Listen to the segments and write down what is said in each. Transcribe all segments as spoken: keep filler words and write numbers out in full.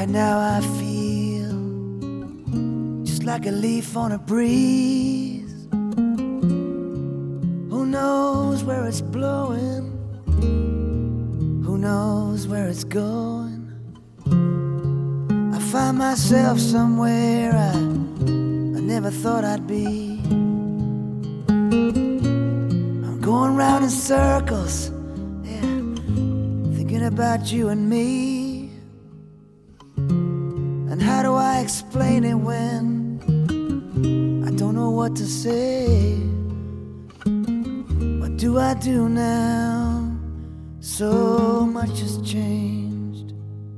Right now I feel just like a leaf on a breeze. Who knows where it's blowing? Who knows where it's going? I find myself somewhere I, I never thought I'd be. I'm going round in circles, yeah, thinking about you and me. And how do I explain it when I don't know what to say? What do I do now? So much has changed.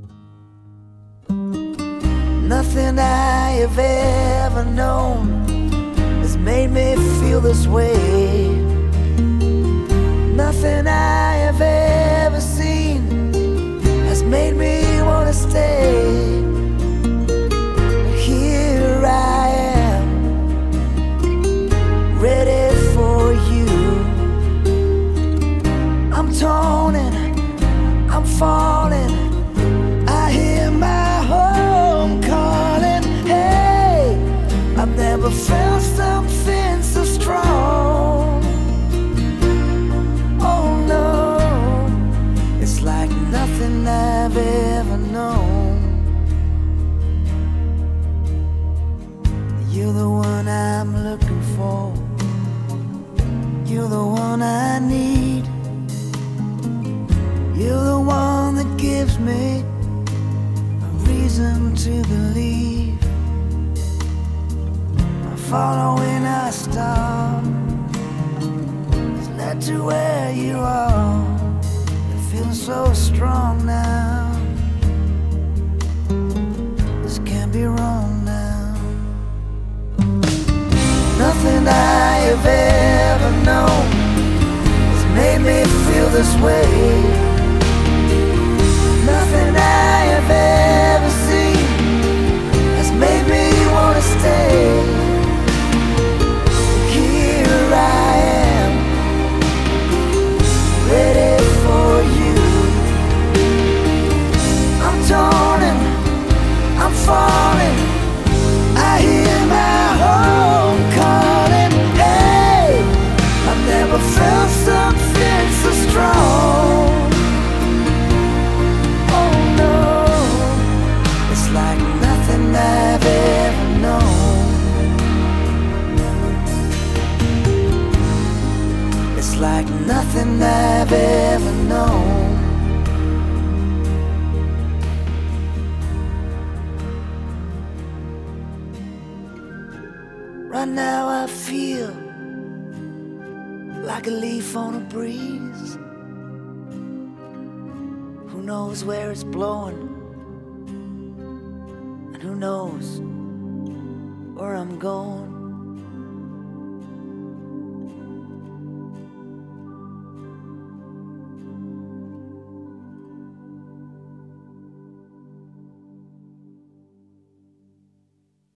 Nothing I have ever known has made me feel this way. Nothing I have ever seen has made me want to stay. Here I am, ready for you. I'm torn and I'm falling. I hear my home calling. Hey, I've never felt something so strong. Oh no, it's like nothing I've ever known. You're the one I'm looking for. You're the one I need. You're the one that gives me a reason to believe. I follow when I stop. It's led to where you are. It feels so strong now. This can't be wrong now. Nothing I have ever known has made me feel this way. Nothing I have ever seen has made me want to stay. Here I am, ready for you. I'm torn and I'm falling. I hear my home calling. Hey, I've never felt something so strong. Oh no, it's like nothing I've ever known. It's like nothing I've ever known. Right now I feel like a leaf on a breeze. Who knows where it's blowing? And who knows where I'm going?